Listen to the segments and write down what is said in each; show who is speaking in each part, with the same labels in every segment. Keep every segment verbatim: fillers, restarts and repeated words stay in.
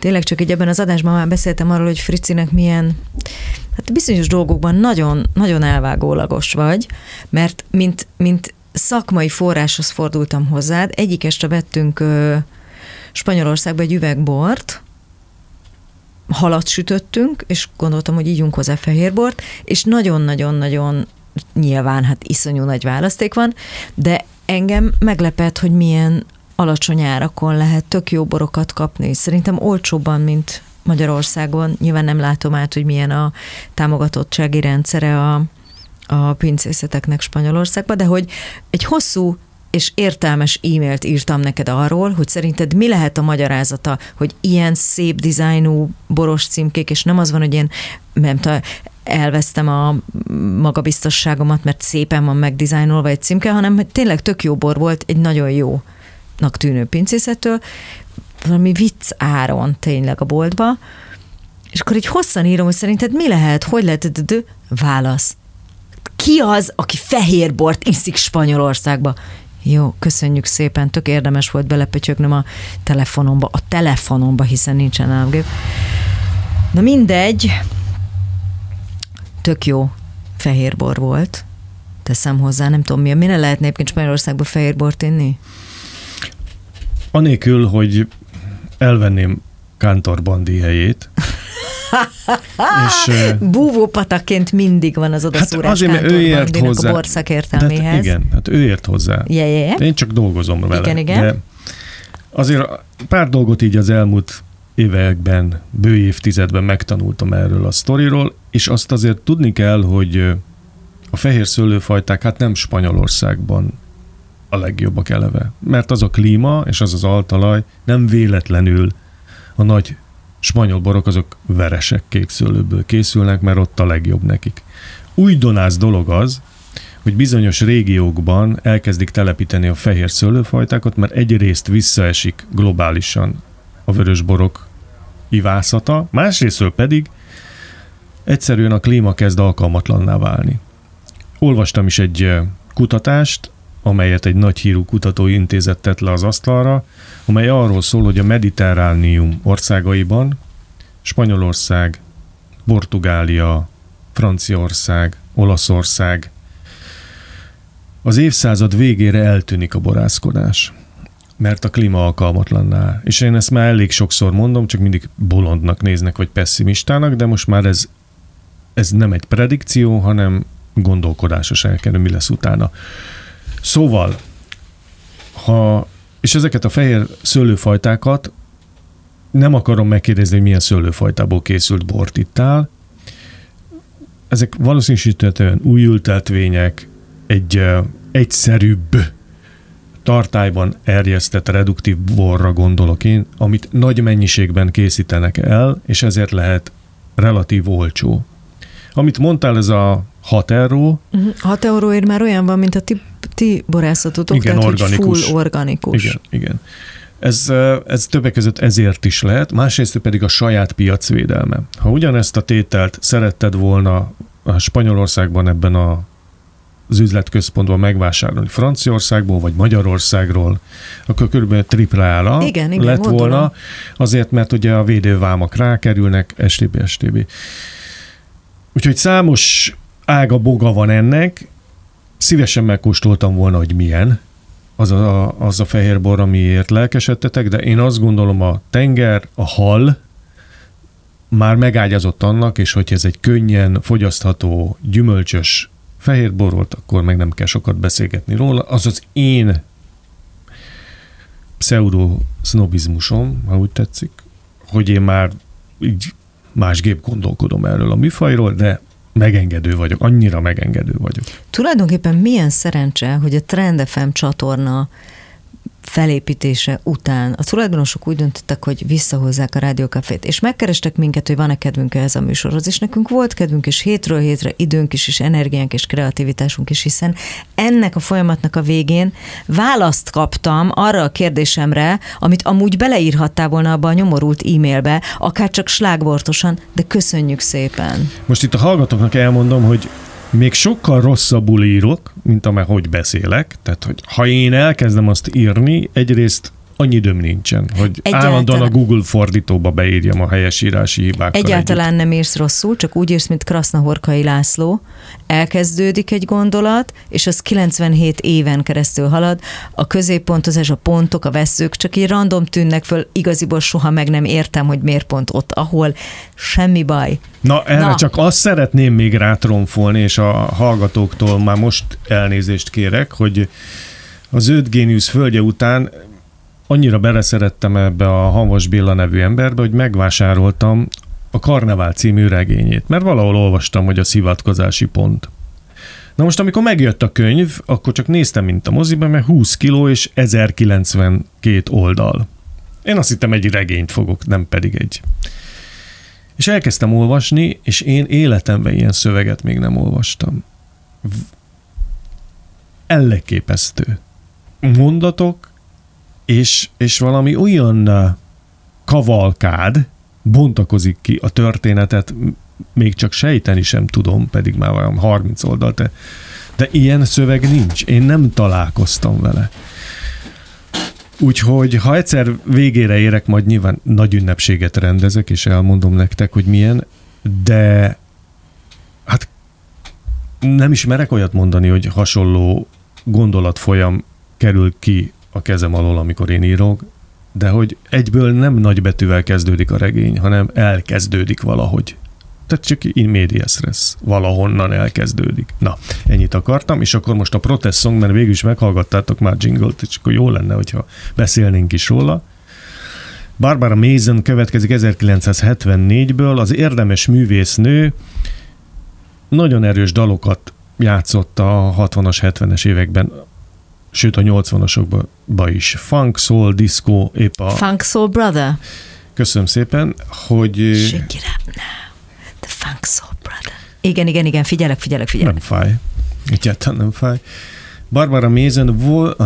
Speaker 1: tényleg csak egy ebben az adásban már beszéltem arról, hogy Fricinek milyen, hát bizonyos dolgokban nagyon, nagyon elvágólagos vagy, mert mint, mint szakmai forráshoz fordultam hozzád, egyik este vettünk ö, Spanyolországba egy üvegbort, halat sütöttünk, és gondoltam, hogy ígyunk hozzá fehérbort, és nagyon-nagyon-nagyon nyilván, hát iszonyú nagy választék van, de engem meglepett, hogy milyen alacsony árakon lehet tök jó borokat kapni. Szerintem olcsóbban, mint Magyarországon. Nyilván nem látom át, hogy milyen a támogatottsági rendszere a, a pincészeteknek Spanyolországban, de hogy egy hosszú és értelmes e-mailt írtam neked arról, hogy szerinted mi lehet a magyarázata, hogy ilyen szép dizájnú boros címkék, és nem az van, hogy én nem tudom, elvesztem a magabiztosságomat, mert szépen van megdizájnolva egy címke, hanem hogy tényleg tök jó bor volt, egy nagyon jónak tűnő pincészettől, valami vicc áron tényleg a boltba, és akkor így hosszan írom, hogy szerinted mi lehet, hogy lehet, válasz. Ki az, aki fehér bort iszik Spanyolországba? Jó, köszönjük szépen, tök érdemes volt belepötyögnöm a telefonomba, a telefonomba, hiszen nincsen államgép. Na mindegy, tök jó fehérbor volt, teszem hozzá, nem tudom mi, mire lehetne egyébként Spanyolországban fehérbort inni?
Speaker 2: Anélkül, hogy elvenném Kántor Bandi helyét.
Speaker 1: és, búvópataként mindig van az odaszúrás hát Kántor Bandinak a borszakértelméhez.
Speaker 2: Hát igen, hát ő ért hozzá.
Speaker 1: Yeah, yeah.
Speaker 2: Én csak dolgozom vele.
Speaker 1: Igen, igen.
Speaker 2: De azért pár dolgot így az elmúlt években, bő évtizedben megtanultam erről a sztoriról, és azt azért tudni kell, hogy a fehér szőlőfajták hát nem Spanyolországban a legjobbak eleve. Mert az a klíma és az az altalaj nem véletlenül a nagy spanyol borok azok veresek kék szőlőből készülnek, mert ott a legjobb nekik. Újdonász dolog az, hogy bizonyos régiókban elkezdik telepíteni a fehér szőlőfajtákat, mert egyrészt visszaesik globálisan a vörösborok ivászata, másrésztről pedig egyszerűen a klíma kezd alkalmatlanná válni. Olvastam is egy kutatást, amelyet egy nagy hírű kutatóintézet tett le az asztalra, amely arról szól, hogy a mediterránium országaiban Spanyolország, Portugália, Franciaország, Olaszország az évszázad végére eltűnik a borászkodás, mert a klíma alkalmatlanná. És én ezt már elég sokszor mondom, csak mindig bolondnak néznek, vagy pessimistának, de most már ez, ez nem egy predikció, hanem gondolkodásos elkerül, mi lesz utána. Szóval, ha, és ezeket a fehér szőlőfajtákat nem akarom megkérdezni, hogy milyen szőlőfajtából készült bort ittál. Ezek valószínűsíthetően új ültetvények, egy uh, egyszerűbb tartályban erjesztett reduktív borra gondolok én, amit nagy mennyiségben készítenek el, és ezért lehet relatív olcsó. Amit mondtál, ez a hat euró.
Speaker 1: hat euróért már olyan van, mint a ti, ti borászatotok,
Speaker 2: igen,
Speaker 1: tehát
Speaker 2: organikus.
Speaker 1: Hogy full organikus.
Speaker 2: Igen, igen. Ez, ez többek között ezért is lehet, másrészt pedig a saját piacvédelme. Ha ugyanezt a tételt szeretted volna a Spanyolországban ebben a, az üzletközpontban megvásárolni Franciaországból vagy Magyarországról, akkor körülbelül triplára
Speaker 1: igen, igen,
Speaker 2: lett
Speaker 1: gondolom.
Speaker 2: volna, azért, mert ugye a védővámak rákerülnek, stb. stb. Úgyhogy számos ága boga van ennek, szívesen megkóstoltam volna, hogy milyen az a, az a fehérbor, amiért lelkesedtetek, de én azt gondolom, a tenger, a hal már megágyazott annak, és hogy ez egy könnyen fogyasztható, gyümölcsös fehérbor volt, akkor meg nem kell sokat beszélgetni róla. Az az én pseudo-sznobizmusom, ha úgy tetszik, hogy én már így másképp gondolkodom erről a műfajról, de megengedő vagyok, annyira megengedő vagyok.
Speaker 1: Tulajdonképpen milyen szerencse, hogy a Trend ef em csatorna felépítése után a tulajdonosok úgy döntöttek, hogy visszahozzák a Rádiókafét, és megkerestek minket, hogy van-e kedvünk ehhez a műsorhoz, és nekünk volt kedvünk, és hétről hétre időnk is, és energiánk, és kreativitásunk is, hiszen ennek a folyamatnak a végén választ kaptam arra a kérdésemre, amit amúgy beleírhattál volna abba a nyomorult e-mailbe, akár csak slágbortosan, de köszönjük szépen.
Speaker 2: Most itt a hallgatóknak elmondom, hogy még sokkal rosszabbul írok, mint amely hogy beszélek. Tehát, hogy ha én elkezdem azt írni, egyrészt annyi időm nincsen, hogy
Speaker 1: Egyáltalán.
Speaker 2: állandóan a Google fordítóba beírjam a helyesírási hibákkal
Speaker 1: Egyáltalán
Speaker 2: együtt.
Speaker 1: nem írsz rosszul, csak úgy írsz, mint Krasznahorkai László. Elkezdődik egy gondolat, és az kilencvenhét éven keresztül halad. A középpontozás, a pontok, a vesszők csak így random tűnnek föl, igaziból soha meg nem értem, hogy miért pont ott, ahol semmi baj.
Speaker 2: Na, erre
Speaker 1: Na.
Speaker 2: csak azt szeretném még rátromfolni, és a hallgatóktól már most elnézést kérek, hogy az öt géniusz földje után annyira beleszerettem ebbe a Hamvas Béla nevű emberbe, hogy megvásároltam a Karnevál című regényét, mert valahol olvastam, hogy a szivatkozási pont. Na most, amikor megjött a könyv, akkor csak néztem, mint a moziban, mert húsz kiló és ezerkilencvenkét oldal. Én azt hittem, egy regényt fogok, nem pedig egy. És elkezdtem olvasni, és én életemben ilyen szöveget még nem olvastam. Elképesztő mondatok, és, és valami olyan kavalkád bontakozik ki a történetet, még csak sejteni sem tudom, pedig már olyan harminc oldal, de, de ilyen szöveg nincs. Én nem találkoztam vele. Úgyhogy, ha egyszer végére érek, majd nyilván nagy ünnepséget rendezek, és elmondom nektek, hogy milyen, de hát nem is merek olyat mondani, hogy hasonló gondolatfolyam kerül ki a kezem alól, amikor én írok, de hogy egyből nem nagybetűvel kezdődik a regény, hanem elkezdődik valahogy. Tehát csak in medias res, valahonnan elkezdődik. Na, ennyit akartam, és akkor most a protest song, mert végül is meghallgattátok már jingle-t, és akkor jó lenne, hogyha beszélnénk is róla. Barbara Mason következik ezerkilencszázhetvennégből, az érdemes művésznő, nagyon erős dalokat játszott a hatvanas, hetvenes években, sőt a nyolcvanasokban is. Funk, soul, disco, épp a...
Speaker 1: Funk Soul Brother?
Speaker 2: Köszönöm szépen, hogy...
Speaker 1: Shake it up now. The Funk Soul Brother. Igen, igen, igen, figyelek, figyelek, figyelek.
Speaker 2: Nem fáj. Egyáltalán nem fáj. Barbara Mason, vo-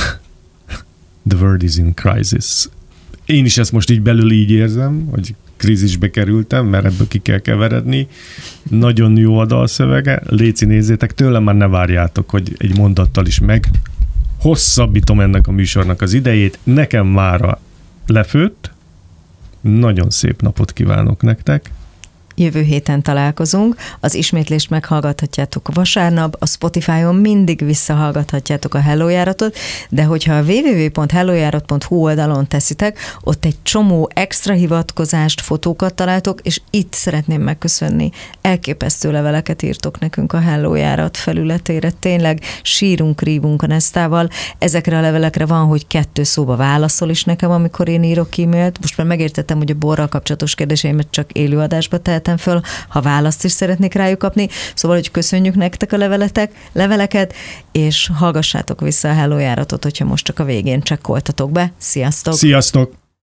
Speaker 2: The world is in crisis. Én is ezt most így belül így érzem, hogy krízisbe kerültem, mert ebből ki kell keveredni. Nagyon jó a dalszövege. Léci, nézzétek, tőlem már ne várjátok, hogy egy mondattal is meg hosszabbítom ennek a műsornak az idejét. Nekem mára lefőtt. Nagyon szép napot kívánok nektek.
Speaker 1: Jövő héten találkozunk, az ismétlést meghallgathatjátok vasárnap, a Spotify-on mindig visszahallgathatjátok a Hello járatot, de hogyha a double-u double-u double-u pont hellojárat pont hu oldalon teszitek, ott egy csomó extra hivatkozást, fotókat találtok, és itt szeretném megköszönni. Elképesztő leveleket írtok nekünk a Hello járat felületére, tényleg sírunk, rívunk a Nesztával. Ezekre a levelekre van, hogy kettő szóba válaszol is nekem, amikor én írok e-mailt. Most már megértettem, hogy a borral kapcsolatos kérdéseimet csak élőadásba tehet föl, ha választ is szeretnék rájuk kapni. Szóval, hogy köszönjük nektek a leveletek, leveleket, és hallgassátok vissza a Hello járatot, hogyha most csak a végén csekkoltatok be. Sziasztok!
Speaker 2: Sziasztok!